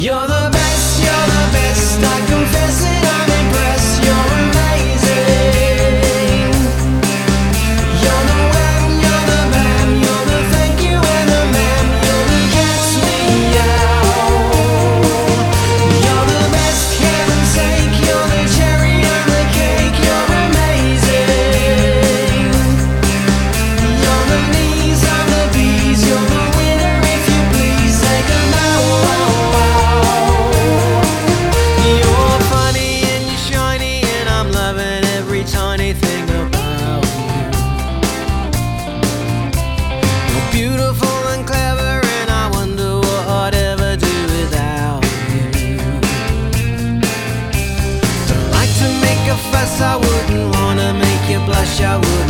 You're the best, I confess it, I'm impressed, you're amazing. You're the wham, you're the bam, you're the thank you and the man, you're the gets me out. You're the best, heaven's sake, you're the cherry on the cake, you're amazing. You're the knees of the bees, you're the winner if you please, take a bow. Tiny thing about you. You're beautiful and clever, and I wonder what I'd ever do without you. Don't like to make a fuss, I wouldn't wanna make you blush, I would.